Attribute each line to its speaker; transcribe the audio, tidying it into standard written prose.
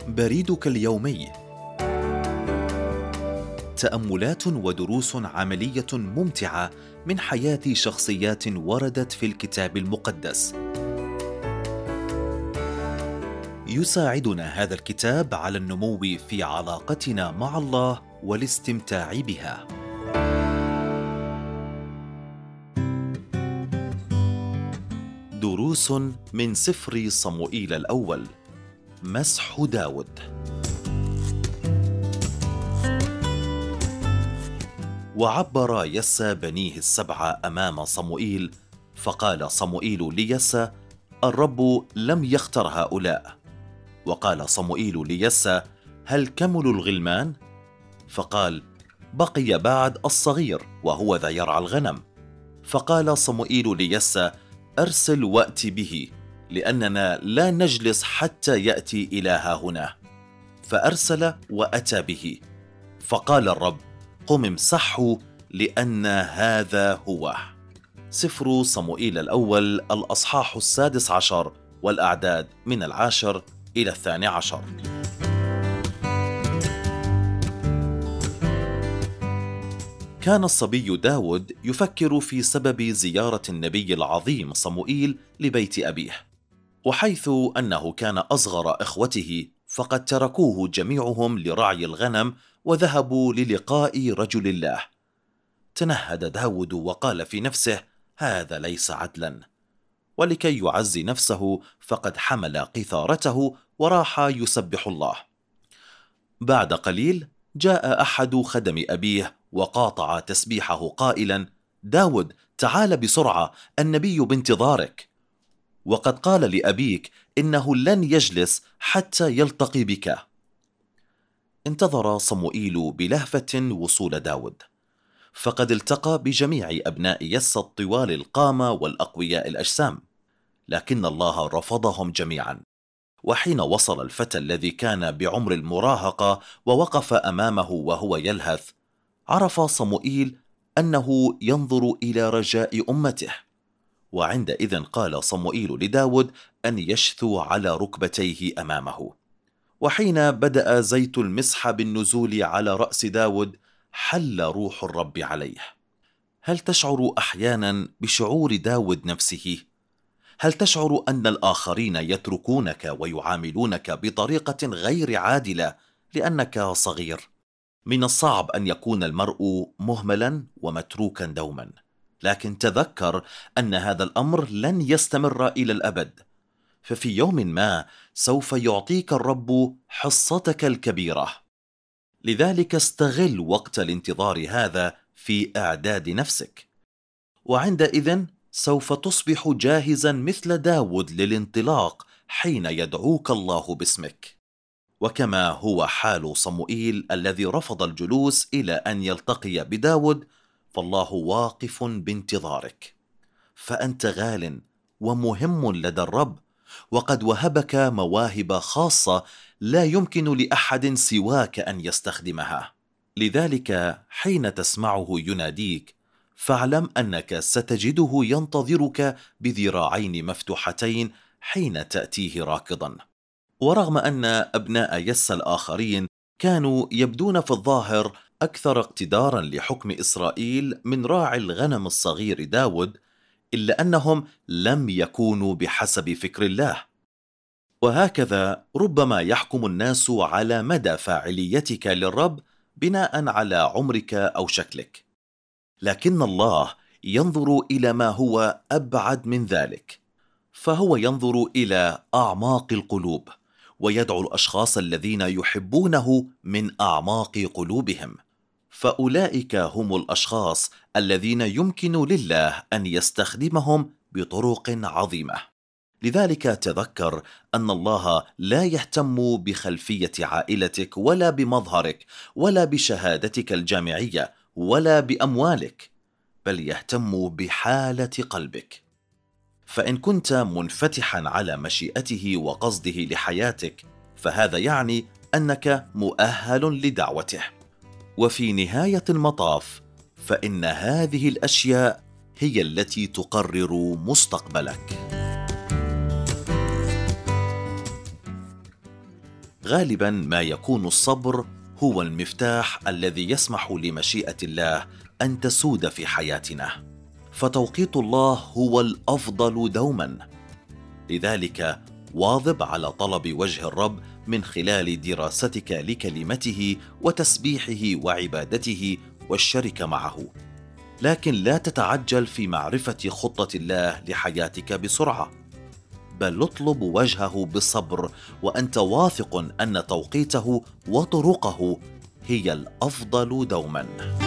Speaker 1: بريدك اليومي. تأملات ودروس عملية ممتعة من حياة شخصيات وردت في الكتاب المقدس. يساعدنا هذا الكتاب على النمو في علاقتنا مع الله والاستمتاع بها. دروس من سفر صموئيل الأول. مسح داود. وعبر يسى بنيه السبعة أمام صموئيل، فقال صموئيل ليسى: الرب لم يختر هؤلاء. وقال صموئيل ليسى: هل كملوا الغلمان؟ فقال: بقي بعد الصغير وهو ذا يرعى الغنم. فقال صموئيل ليسى: أرسل وأتي به، لأننا لا نجلس حتى يأتي إلى ها هنا. فأرسل وأتى به. فقال الرب: قم امسحه، لأن هذا هو. سفر صموئيل الأول الأصحاح 16 والأعداد من 10 إلى 12. كان الصبي داود يفكر في سبب زيارة النبي العظيم صموئيل لبيت أبيه، وحيث أنه كان أصغر إخوته فقد تركوه جميعهم لرعي الغنم وذهبوا للقاء رجل الله. تنهد داود وقال في نفسه: هذا ليس عدلا. ولكي يعزي نفسه فقد حمل قيثارته وراح يسبح الله. بعد قليل جاء أحد خدم أبيه وقاطع تسبيحه قائلا: داود، تعال بسرعة، النبي بانتظارك. وقد قال لأبيك إنه لن يجلس حتى يلتقي بك. انتظر صموئيل بلهفة وصول داود، فقد التقى بجميع أبناء يسى الطوال القامة والأقوياء الأجسام، لكن الله رفضهم جميعا. وحين وصل الفتى الذي كان بعمر المراهقة ووقف أمامه وهو يلهث، عرف صموئيل أنه ينظر إلى رجاء أمته. وعندئذ قال صموئيل لداود أن يشثو على ركبتيه أمامه. وحين بدأ زيت المسح بالنزول على رأس داود، حل روح الرب عليه. هل تشعر أحيانا بشعور داود نفسه؟ هل تشعر أن الآخرين يتركونك ويعاملونك بطريقة غير عادلة لأنك صغير؟ من الصعب أن يكون المرء مهملا ومتروكا دوما، لكن تذكر أن هذا الأمر لن يستمر إلى الأبد، ففي يوم ما سوف يعطيك الرب حصتك الكبيرة. لذلك استغل وقت الانتظار هذا في إعداد نفسك، وعندئذ سوف تصبح جاهزا مثل داود للانطلاق حين يدعوك الله باسمك. وكما هو حال صموئيل الذي رفض الجلوس إلى أن يلتقي بداود، فالله واقف بانتظارك. فأنت غال ومهم لدى الرب، وقد وهبك مواهب خاصة لا يمكن لأحد سواك أن يستخدمها. لذلك حين تسمعه يناديك، فاعلم أنك ستجده ينتظرك بذراعين مفتوحتين حين تأتيه راكضا. ورغم أن أبناء يسى الآخرين كانوا يبدون في الظاهر أكثر اقتدارا لحكم إسرائيل من راعي الغنم الصغير داود، إلا أنهم لم يكونوا بحسب فكر الله. وهكذا ربما يحكم الناس على مدى فاعليتك للرب بناء على عمرك أو شكلك، لكن الله ينظر إلى ما هو أبعد من ذلك، فهو ينظر إلى أعماق القلوب، ويدعو الأشخاص الذين يحبونه من أعماق قلوبهم. فأولئك هم الأشخاص الذين يمكن لله أن يستخدمهم بطرق عظيمة. لذلك تذكر أن الله لا يهتم بخلفية عائلتك ولا بمظهرك ولا بشهادتك الجامعية ولا بأموالك، بل يهتم بحالة قلبك. فإن كنت منفتحا على مشيئته وقصده لحياتك، فهذا يعني أنك مؤهل لدعوته. وفي نهاية المطاف فإن هذه الأشياء هي التي تقرر مستقبلك. غالبا ما يكون الصبر هو المفتاح الذي يسمح لمشيئة الله أن تسود في حياتنا، فتوقيت الله هو الأفضل دوما. لذلك واظب على طلب وجه الرب من خلال دراستك لكلمته وتسبيحه وعبادته والشركة معه، لكن لا تتعجل في معرفة خطة الله لحياتك بسرعة، بل اطلب وجهه بصبر وأنت واثق أن توقيته وطرقه هي الأفضل دوما.